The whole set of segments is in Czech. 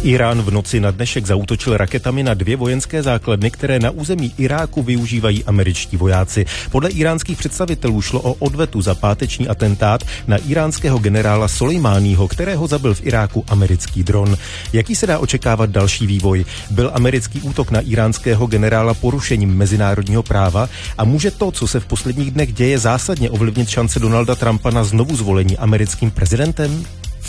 Irán v noci na dnešek zaútočil raketami na 2 vojenské základny, které na území Iráku využívají američtí vojáci. Podle iránských představitelů šlo o odvetu za páteční atentát na iránského generála Sulejmáního, kterého zabil v Iráku americký dron. Jaký se dá očekávat další vývoj? Byl americký útok na iránského generála porušením mezinárodního práva a může to, co se v posledních dnech děje, zásadně ovlivnit šance Donalda Trumpa na znovu zvolení americkým prezidentem?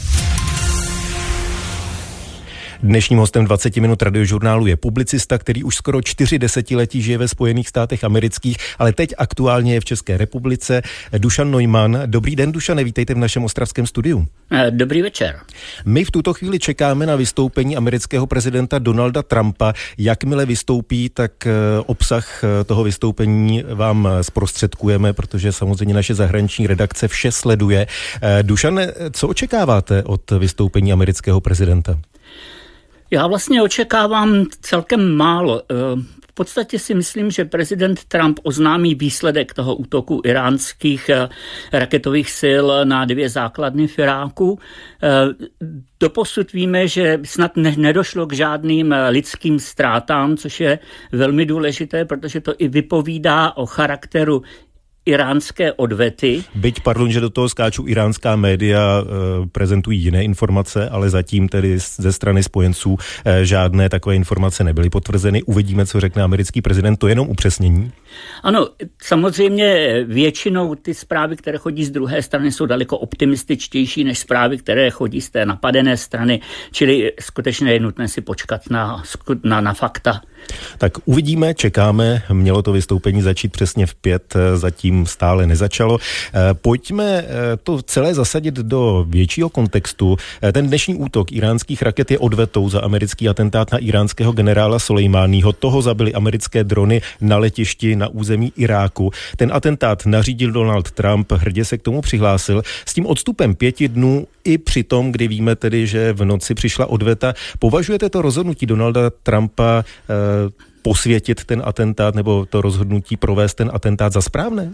Dnešním hostem 20 minut radiožurnálu je publicista, který už skoro 4 desetiletí žije ve Spojených státech amerických, ale teď aktuálně je v České republice. Dušan Neumann. Dobrý den, Dušane, vítejte v našem ostravském studiu. Dobrý večer. My v tuto chvíli čekáme na vystoupení amerického prezidenta Donalda Trumpa. Jakmile vystoupí, tak obsah toho vystoupení vám zprostředkujeme, protože samozřejmě naše zahraniční redakce vše sleduje. Dušane, co očekáváte od vystoupení amerického prezidenta? Já vlastně očekávám celkem málo. V podstatě si myslím, že prezident Trump oznámí výsledek toho útoku iránských raketových sil na 2 základny v Iráku. Doposud víme, že snad nedošlo k žádným lidským ztrátám, což je velmi důležité, protože to i vypovídá o charakteru iránské odvety. Byť, pardon, že do toho skáču, iránská média prezentují jiné informace, ale zatím tedy ze strany spojenců žádné takové informace nebyly potvrzeny. Uvidíme, co řekne americký prezident, to jenom upřesnění. Ano, samozřejmě většinou ty zprávy, které chodí z druhé strany, jsou daleko optimističtější než zprávy, které chodí z té napadené strany, čili skutečně je nutné si počkat na fakta. Tak uvidíme, čekáme, mělo to vystoupení začít přesně v 5, zatím stále nezačalo. Pojďme to celé zasadit do většího kontextu. Ten dnešní útok iránských raket je odvetou za americký atentát na iránského generála Sulejmáního. Toho zabili americké drony na letišti na území Iráku. Ten atentát nařídil Donald Trump, hrdě se k tomu přihlásil. S tím odstupem 5 dnů i při tom, kdy víme tedy, že v noci přišla odveta. Považujete to rozhodnutí Donalda Trumpa posvětit ten atentát nebo to rozhodnutí provést ten atentát za správné?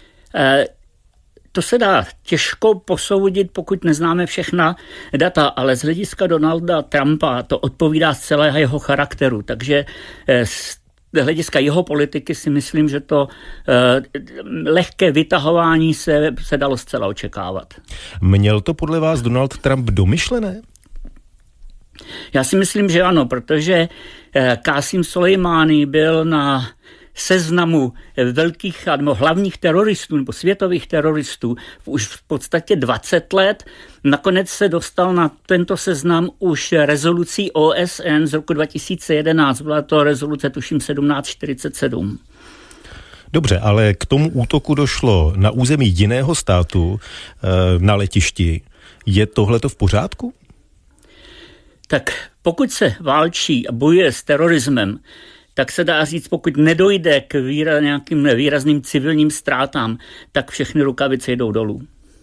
To se dá těžko posoudit, pokud neznáme všechna data, ale z hlediska Donalda Trumpa to odpovídá zcela jeho charakteru, takže z hlediska jeho politiky si myslím, že to lehké vytahování se dalo zcela očekávat. Měl to podle vás Donald Trump domyšlené? Já si myslím, že ano, protože Kásim Sulejmání byl na seznamu velkých nebo hlavních teroristů nebo světových teroristů už v podstatě 20 let. Nakonec se dostal na tento seznam už rezolucí OSN z roku 2011. Byla to rezoluce, tuším, 1747. Dobře, ale k tomu útoku došlo na území jiného státu, na letišti. Je tohleto v pořádku? Tak pokud se válčí a bojuje s terorismem, tak se dá říct, pokud nedojde k nějakým výrazným civilním ztrátám, tak všechny rukavice jdou dolů.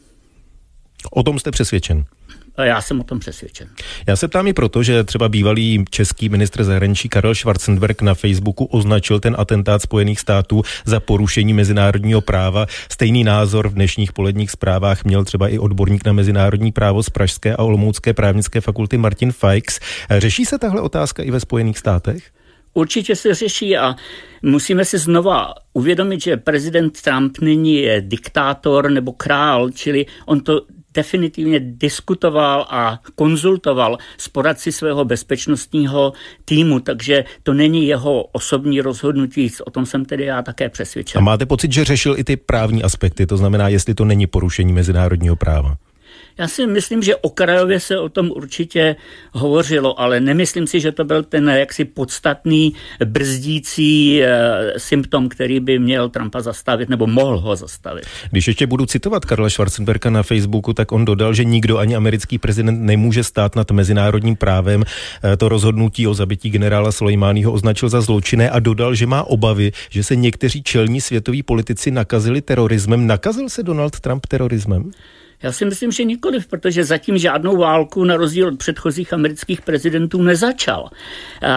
O tom jste přesvědčen? A já jsem o tom přesvědčen. Já se ptám i proto, že třeba bývalý český ministr zahraničí Karel Schwarzenberg na Facebooku označil ten atentát Spojených států za porušení mezinárodního práva. Stejný názor v dnešních poledních zprávách měl třeba i odborník na mezinárodní právo z Pražské a Olomoucké právnické fakulty Martin Feix. Řeší se tahle otázka i ve Spojených státech? Určitě se řeší a musíme si znova uvědomit, že prezident Trump není diktátor nebo král, čili on to definitivně diskutoval a konzultoval s poradci svého bezpečnostního týmu, takže to není jeho osobní rozhodnutí, o tom jsem tedy já také přesvědčen. A máte pocit, že řešil i ty právní aspekty, to znamená, jestli to není porušení mezinárodního práva? Já si myslím, že okrajově se o tom určitě hovořilo, ale nemyslím si, že to byl ten jaksi podstatný brzdící symptom, který by měl Trumpa zastavit nebo mohl ho zastavit. Když ještě budu citovat Karla Schwarzenberga na Facebooku, tak on dodal, že nikdo, ani americký prezident nemůže stát nad mezinárodním právem. To rozhodnutí o zabití generála Sulejmáního označil za zločinné a dodal, že má obavy, že se někteří čelní světoví politici nakazili terorismem. Nakazil se Donald Trump terorismem? Já si myslím, že nikoliv, protože zatím žádnou válku na rozdíl od předchozích amerických prezidentů nezačal.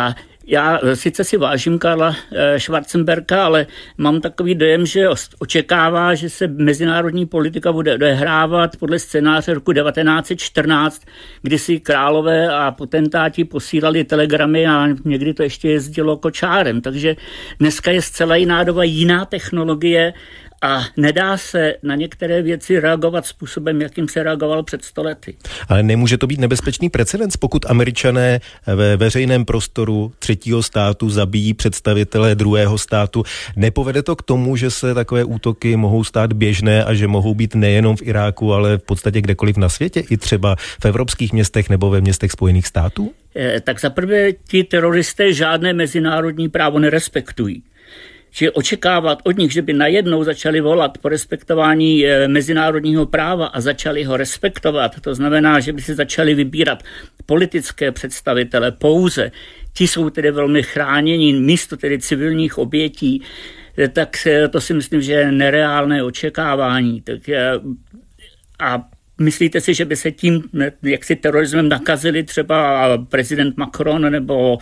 Já sice si vážím Karla Schwarzenberga, ale mám takový dojem, že očekává, že se mezinárodní politika bude odehrávat podle scénáře roku 1914, kdy si králové a potentáti posílali telegramy a někdy to ještě jezdilo kočárem. Takže dneska je zcela jiná doba, jiná technologie a nedá se na některé věci reagovat způsobem, jakým se reagoval před 100 lety. Ale nemůže to být nebezpečný precedens, pokud Američané ve veřejném prostoru třetího státu zabíjí představitele druhého státu. Nepovede to k tomu, že se takové útoky mohou stát běžné a že mohou být nejenom v Iráku, ale v podstatě kdekoliv na světě, i třeba v evropských městech nebo ve městech Spojených států? Tak zaprvé ti teroristé žádné mezinárodní právo nerespektují. Že očekávat od nich, že by najednou začali volat po respektování mezinárodního práva a začali ho respektovat, to znamená, že by si začali vybírat politické představitele pouze, ti jsou tedy velmi chráněni místo tedy civilních obětí, tak to si myslím, že je nereálné očekávání. A myslíte si, že by se tím jaksi terorismem nakazili třeba prezident Macron nebo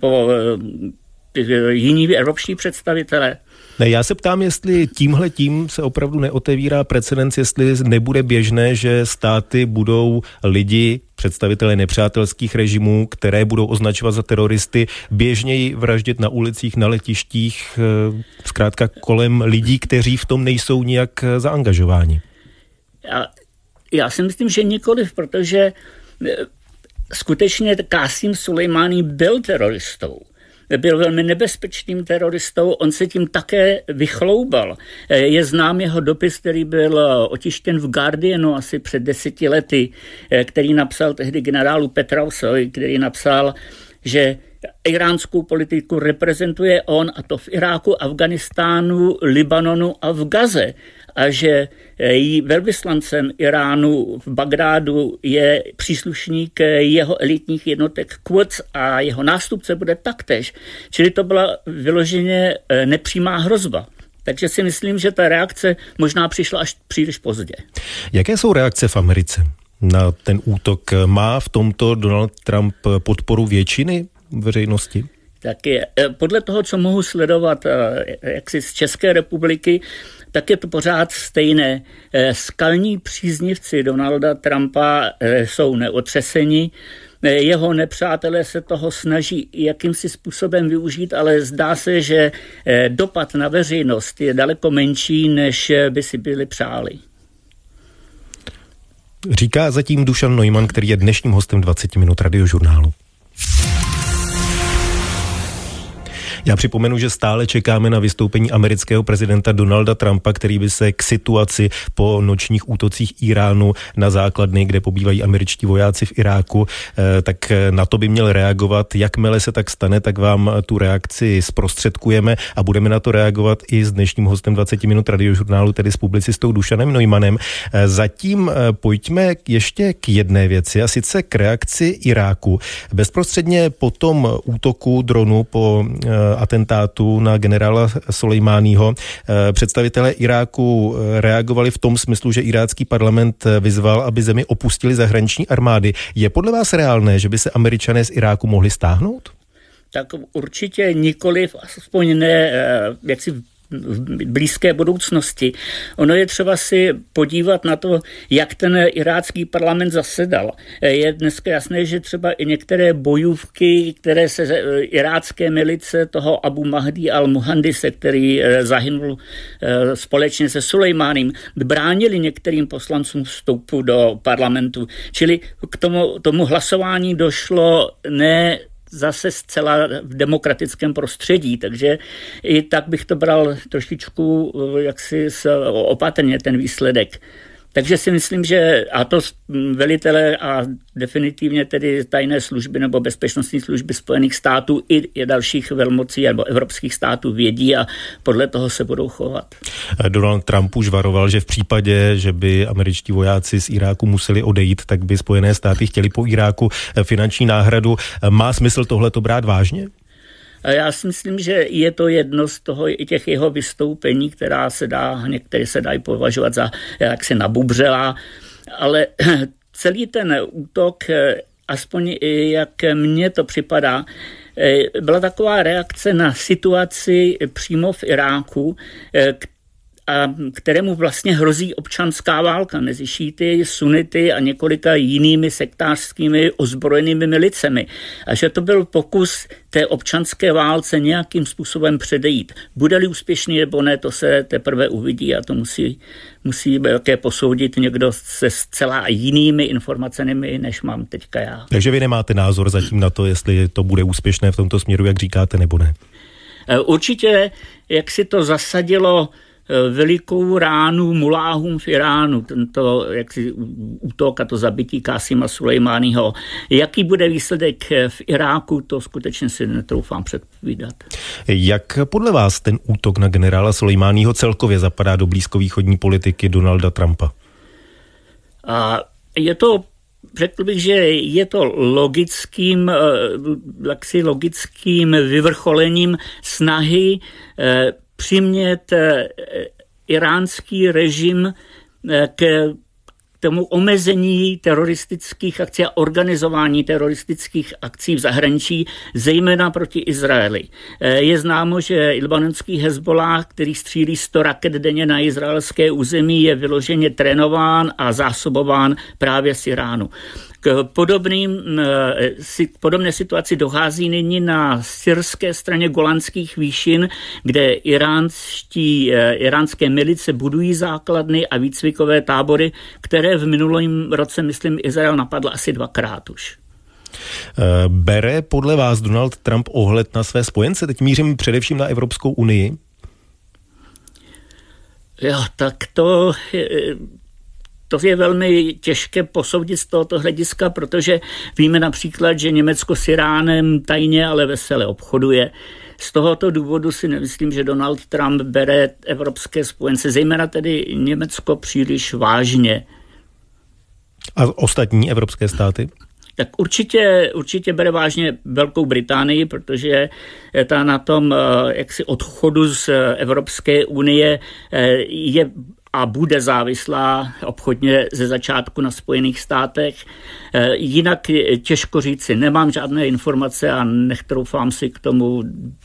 jiní evropští představitelé? Ne, já se ptám, jestli tímhletím se opravdu neotevírá precedens, jestli nebude běžné, že státy budou lidi, představitelé nepřátelských režimů, které budou označovat za teroristy, běžněji vraždit na ulicích, na letištích, zkrátka kolem lidí, kteří v tom nejsou nijak zaangažováni. Já si myslím, že nikoliv, protože skutečně Kásim Sulejmání byl teroristou. Byl velmi nebezpečným teroristou, on se tím také vychloubal. Je znám jeho dopis, který byl otištěn v Guardianu asi před 10 lety, který napsal tehdy generálu Petrausovi, který napsal, že iránskou politiku reprezentuje on, a to v Iráku, Afganistánu, Libanonu a v Gaze. A že jí velvyslancem Iránu v Bagdádu je příslušník jeho elitních jednotek Quds a jeho nástupce bude taktéž. Čili to byla vyloženě nepřímá hrozba. Takže si myslím, že ta reakce možná přišla až příliš pozdě. Jaké jsou reakce v Americe na ten útok? Má v tomto Donald Trump podporu většiny veřejnosti? Tak je, podle toho, co mohu sledovat jaksi z České republiky, tak je to pořád stejné. Skalní příznivci Donalda Trumpa jsou neotřeseni, jeho nepřátelé se toho snaží jakýmsi způsobem využít, ale zdá se, že dopad na veřejnost je daleko menší, než by si byli přáli. Říká zatím Dušan Neumann, který je dnešním hostem 20 minut Radiožurnálu. Já připomenu, že stále čekáme na vystoupení amerického prezidenta Donalda Trumpa, který by se k situaci po nočních útocích Iránu na základny, kde pobývají američtí vojáci v Iráku, tak na to by měl reagovat. Jakmile se tak stane, tak vám tu reakci zprostředkujeme a budeme na to reagovat i s dnešním hostem 20 minut Radiožurnálu, tedy s publicistou Dušanem Neumannem. Zatím pojďme ještě k jedné věci, a sice k reakci Iráku. Bezprostředně po tom útoku dronu, po atentátu na generála Sulejmáního, představitelé Iráku reagovali v tom smyslu, že irácký parlament vyzval, aby zemi opustili zahraniční armády. Je podle vás reálné, že by se Američané z Iráku mohli stáhnout? Tak určitě nikoliv, aspoň ne jaksi v blízké budoucnosti. Ono je třeba si podívat na to, jak ten irácký parlament zasedal. Je dneska jasné, že třeba i některé bojůvky, které se irácké milice toho Abu Mahdi al-Muhandise, který zahynul společně se Sulejmánem, bránili některým poslancům vstupu do parlamentu. Čili k tomu hlasování došlo ne zase zcela v demokratickém prostředí, takže i tak bych to bral trošičku jaksi opatrně ten výsledek. Takže si myslím, že a to velitelé a definitivně tedy tajné služby nebo bezpečnostní služby Spojených států i dalších velmocí nebo evropských států vědí a podle toho se budou chovat. Donald Trump už varoval, že v případě, že by američtí vojáci z Iráku museli odejít, tak by Spojené státy chtěli po Iráku finanční náhradu. Má smysl tohleto brát vážně? Já si myslím, že je to jedno z toho i těch jeho vystoupení, některé se dají považovat za jaksi nabubřelá, ale celý ten útok, aspoň jak mně to připadá, byla taková reakce na situaci přímo v Iráku, a kterému vlastně hrozí občanská válka mezi šíty, sunity a několika jinými sektářskými ozbrojenými milicemi. A že to byl pokus té občanské válce nějakým způsobem předejít. Bude-li úspěšný nebo ne, to se teprve uvidí a to musí také posoudit někdo se zcela jinými informacemi, než mám teďka já. Takže vy nemáte názor zatím na to, jestli to bude úspěšné v tomto směru, jak říkáte, nebo ne? Určitě, jak si to zasadilo velikou ránu muláhům v Iránu, tento útok a to zabití Kásima Sulejmáního. Jaký bude výsledek v Iráku, to skutečně si netroufám předpovídat. Jak podle vás ten útok na generála Sulejmáního celkově zapadá do blízkovýchodní politiky Donalda Trumpa? Řekl bych, že je to logickým vyvrcholením snahy přimět iránský režim k tomu omezení teroristických akcí a organizování teroristických akcí v zahraničí, zejména proti Izraeli. Je známo, že libanonský Hezbollah, který střílí 100 raket denně na izraelské území, je vyloženě trénován a zásobován právě z Iránu. K podobné situaci dochází nyní na syrské straně Golanských výšin, kde iránské milice budují základny a výcvikové tábory, které v minulém roce, myslím, Izrael napadl asi 2krát už. Bere podle vás Donald Trump ohled na své spojence? Teď mířím především na Evropskou unii. Jo, tak to je velmi těžké posoudit z tohoto hlediska, protože víme například, že Německo s Iránem tajně, ale vesele obchoduje. Z tohoto důvodu si nemyslím, že Donald Trump bere evropské spojence, zejména tedy Německo, příliš vážně. A ostatní evropské státy? Tak určitě bere vážně Velkou Británii, protože ta na tom odchodu z Evropské unie je a bude závislá obchodně ze začátku na Spojených státech. Jinak těžko říci, nemám žádné informace a netroufám si k tomu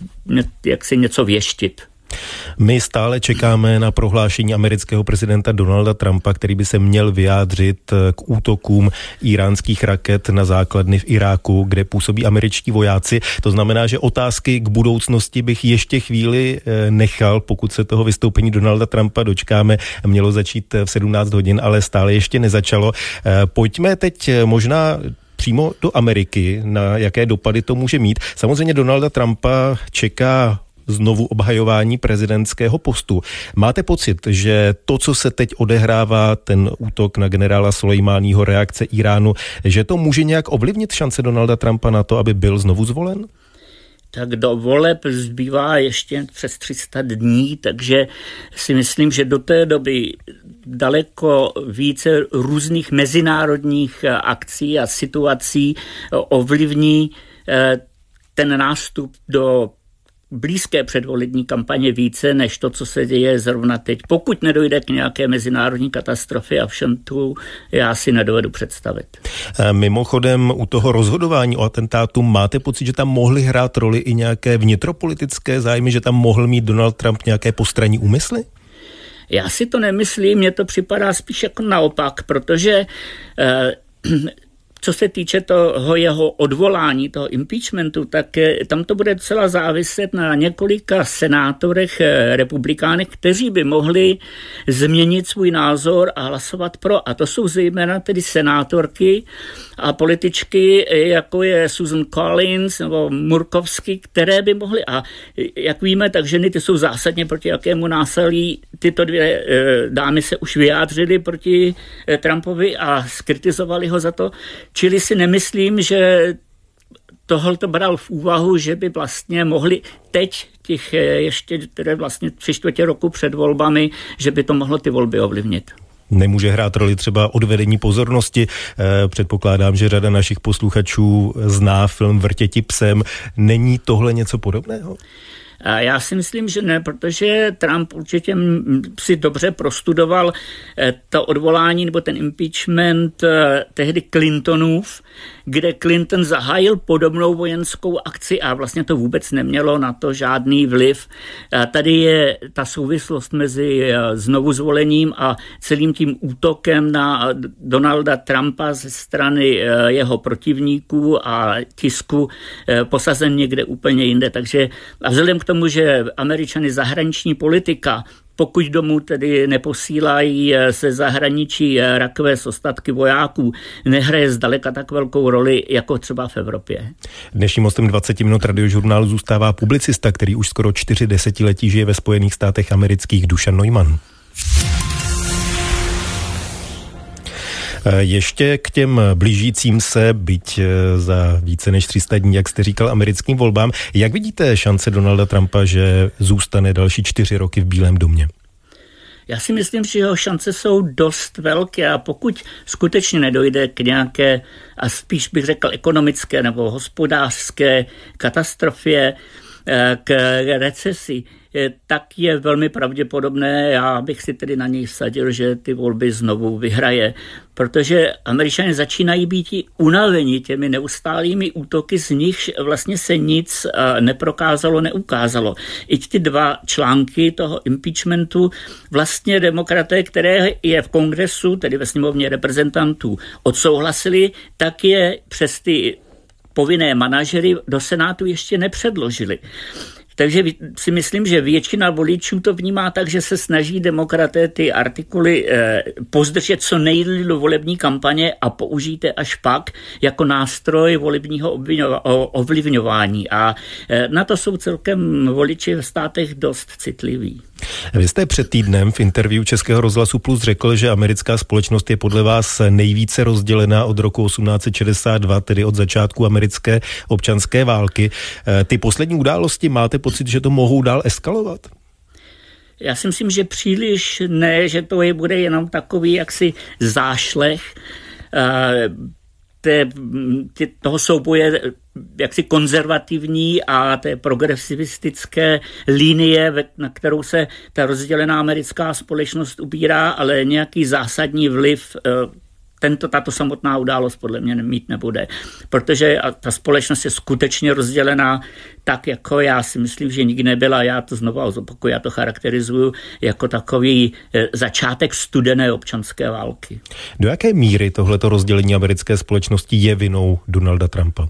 něco věštit. My stále čekáme na prohlášení amerického prezidenta Donalda Trumpa, který by se měl vyjádřit k útokům iránských raket na základny v Iráku, kde působí američtí vojáci. To znamená, že otázky k budoucnosti bych ještě chvíli nechal, pokud se toho vystoupení Donalda Trumpa dočkáme. Mělo začít v 17 hodin, ale stále ještě nezačalo. Pojďme teď možná přímo do Ameriky, na jaké dopady to může mít. Samozřejmě Donalda Trumpa čeká znovu obhajování prezidentského postu. Máte pocit, že to, co se teď odehrává, ten útok na generála Sulejmáního, reakce Iránu, že to může nějak ovlivnit šance Donalda Trumpa na to, aby byl znovu zvolen? Tak do voleb zbývá ještě přes 300 dní, takže si myslím, že do té doby daleko více různých mezinárodních akcí a situací ovlivní ten nástup do blízké předvolební kampaně více, než to, co se děje zrovna teď. Pokud nedojde k nějaké mezinárodní katastrofě a všem tu, já si nedovedu představit. Mimochodem, u toho rozhodování o atentátu máte pocit, že tam mohly hrát roli i nějaké vnitropolitické zájmy, že tam mohl mít Donald Trump nějaké postranní úmysly? Já si to nemyslím, mně to připadá spíš jako naopak, protože co se týče toho jeho odvolání, toho impeachmentu, tak tam to bude celá záviset na několika senátorech republikánech, kteří by mohli změnit svůj názor a hlasovat pro. A to jsou zejména tedy senátorky a političky, jako je Susan Collins nebo Murkowski, které by mohly. A jak víme, tak ženy ty jsou zásadně proti jakému násilí. Tyto dvě dámy se už vyjádřily proti Trumpovi a skritizovali ho za to. Čili si nemyslím, že tohle to bral v úvahu, že by vlastně mohli teď těch ještě tedy vlastně 3/4 roku před volbami, že by to mohlo ty volby ovlivnit. Nemůže hrát roli třeba odvedení pozornosti. Předpokládám, že řada našich posluchačů zná film Vrtěti psem. Není tohle něco podobného? A já si myslím, že ne, protože Trump určitě si dobře prostudoval to odvolání nebo ten impeachment tehdy Clintonův, kde Clinton zahájil podobnou vojenskou akci a vlastně to vůbec nemělo na to žádný vliv. Tady je ta souvislost mezi znovu zvolením a celým tím útokem na Donalda Trumpa ze strany jeho protivníků a tisku posazen někde úplně jinde. Takže a vzhledem k tomu, že Američany zahraniční politika, pokud domů tedy neposílají se zahraničí rakve z ostatky vojáků, nehraje zdaleka tak velkou roli, jako třeba v Evropě. Dnešním hostem 20 minut radiožurnálu zůstává publicista, který už skoro 4 desetiletí žije ve Spojených státech amerických, Dušan Neumann. Ještě k těm blížícím se, byť za více než 300 dní, jak jste říkal, americkým volbám. Jak vidíte šance Donalda Trumpa, že zůstane další 4 roky v Bílém domě? Já si myslím, že jeho šance jsou dost velké a pokud skutečně nedojde k nějaké, a spíš bych řekl ekonomické nebo hospodářské katastrofě, k recesi, tak je velmi pravděpodobné, já bych si tedy na něj vsadil, že ty volby znovu vyhraje, protože Američané začínají být i unaveni těmi neustálými útoky, z nichž vlastně se nic neprokázalo, neukázalo. I ty 2 články toho impeachmentu vlastně demokraté, které je v kongresu, tedy ve sněmovně reprezentantů, odsouhlasili, tak je přes ty povinné manažery do Senátu ještě nepředložili. Takže si myslím, že většina voličů to vnímá tak, že se snaží demokraté ty artikuly pozdržet co nejdříve do volební kampaně a použijte až pak jako nástroj volebního ovlivňování. A na to jsou celkem voliči v státech dost citliví. Vy jste před týdnem v interview Českého rozhlasu Plus řekl, že americká společnost je podle vás nejvíce rozdělená od roku 1862, tedy od začátku americké občanské války. Ty poslední události, máte pocit, že to mohou dál eskalovat? Já si myslím, že příliš ne, že to bude jenom takový jaksi zášleh toho souboje jaksi konzervativní a té progresivistické linie, na kterou se ta rozdělená americká společnost ubírá, ale nějaký zásadní vliv tato samotná událost podle mě mít nebude. Protože ta společnost je skutečně rozdělená tak, jako já si myslím, že nikdy nebyla. Já to znovu zopakuju, já to charakterizuju jako takový začátek studené občanské války. Do jaké míry tohleto rozdělení americké společnosti je vinou Donalda Trumpa?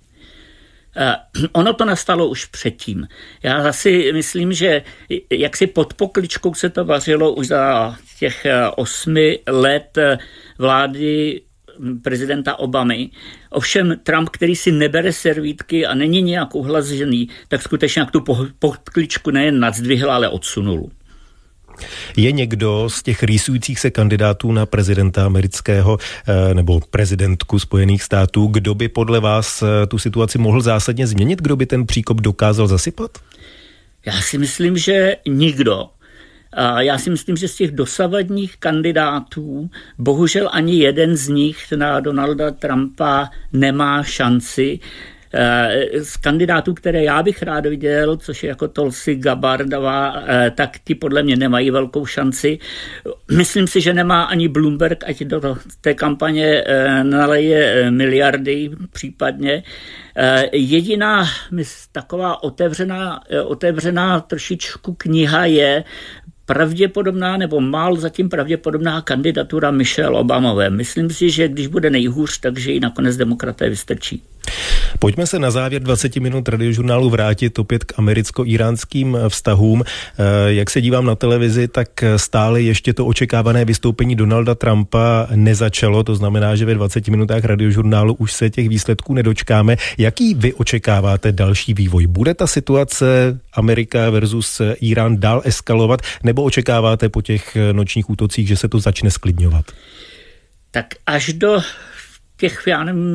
Ono to nastalo už předtím. Já si myslím, že jaksi pod pokličkou se to vařilo už za těch 8 let vlády prezidenta Obamy. Ovšem Trump, který si nebere servítky a není nějak uhlazený, tak skutečně jak tu podkličku nejen nadzvihl, ale odsunul. Je někdo z těch rýsujících se kandidátů na prezidenta amerického nebo prezidentku Spojených států, kdo by podle vás tu situaci mohl zásadně změnit? Kdo by ten příkop dokázal zasypat? Já si myslím, že nikdo. Já si myslím, že z těch dosavadních kandidátů bohužel ani jeden z nich na Donalda Trumpa nemá šanci. Z kandidátů, které já bych rád viděl, což je jako Tulsi Gabbardová, tak ti podle mě nemají velkou šanci. Myslím si, že nemá ani Bloomberg, ať do té kampaně naleje miliardy případně. Jediná taková otevřená trošičku kniha je pravděpodobná nebo málo zatím pravděpodobná kandidatura Michelle Obamové. Myslím si, že když bude nejhůř, takže ji nakonec demokraté vystrčí. Pojďme se na závěr 20 minut radiožurnálu vrátit opět k americko-iránským vztahům. Jak se dívám na televizi, tak stále ještě to očekávané vystoupení Donalda Trumpa nezačalo, to znamená, že ve 20 minutách radiožurnálu už se těch výsledků nedočkáme. Jaký vy očekáváte další vývoj? Bude ta situace Amerika versus Irán dál eskalovat, nebo očekáváte po těch nočních útocích, že se to začne sklidňovat? Tak až do těch,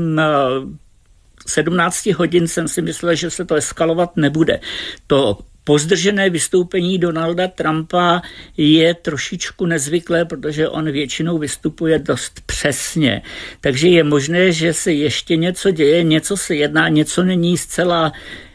17 hodin jsem si myslel, že se to eskalovat nebude. To pozdržené vystoupení Donalda Trumpa je trošičku nezvyklé, protože on většinou vystupuje dost přesně. Takže je možné, že se ještě něco děje, něco se jedná, něco není zcela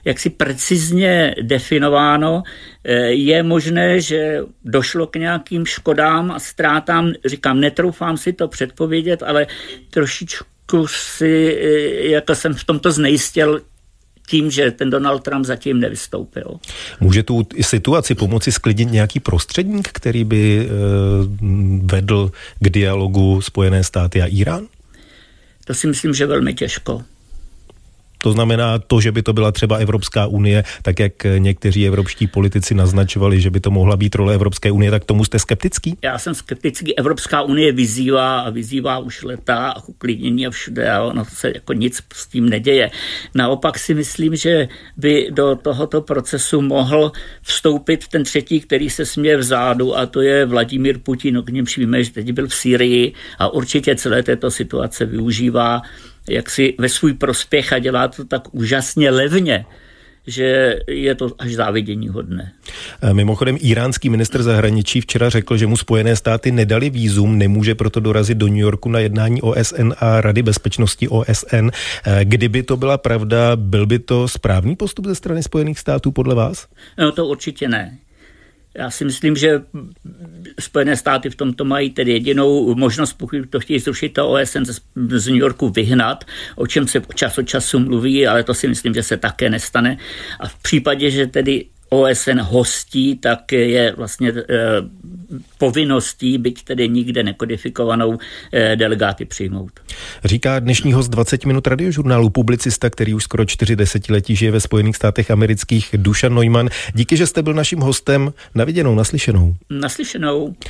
jaksi precizně definováno. Je možné, že došlo k nějakým škodám a ztrátám, říkám, netroufám si to předpovědět, ale trošičku si, jako jsem v tomto znejistěl tím, že ten Donald Trump zatím nevystoupil. Může tu situaci pomoci sklidnit nějaký prostředník, který by vedl k dialogu Spojené státy a Irán? To si myslím, že velmi těžko. To znamená to, že by to byla třeba Evropská unie, tak jak někteří evropští politici naznačovali, že by to mohla být role Evropské unie, tak tomu jste skeptický? Já jsem skeptický. Evropská unie vyzývá už leta a uklidnění a všude a ono se jako nic s tím neděje. Naopak si myslím, že by do tohoto procesu mohl vstoupit ten třetí, který se směje vzadu, a to je Vladimír Putin, k němž víme, že teď byl v Sýrii a určitě celé této situace využívá jaksi ve svůj prospěch a dělá to tak úžasně levně, že je to až záviděníhodné. Mimochodem, iránský ministr zahraničí včera řekl, že mu Spojené státy nedali vízum, nemůže proto dorazit do New Yorku na jednání OSN a Rady bezpečnosti OSN. Kdyby to byla pravda, byl by to správný postup ze strany Spojených států podle vás? No to určitě ne. Já si myslím, že Spojené státy v tomto mají tedy jedinou možnost, pokud to chtějí zrušit, to OSN z New Yorku vyhnat, o čem se čas od času mluví, ale to si myslím, že se také nestane. A v případě, že tedy OSN hostí, tak je vlastně povinností, byť tedy nikde nekodifikovanou, delegáty přijmout. Říká dnešní host 20 minut radiožurnálu, publicista, který už skoro 4 desetiletí žije ve Spojených státech amerických, Dušan Neumann. Díky, že jste byl naším hostem. Na viděnou, naslyšenou. Naslyšenou.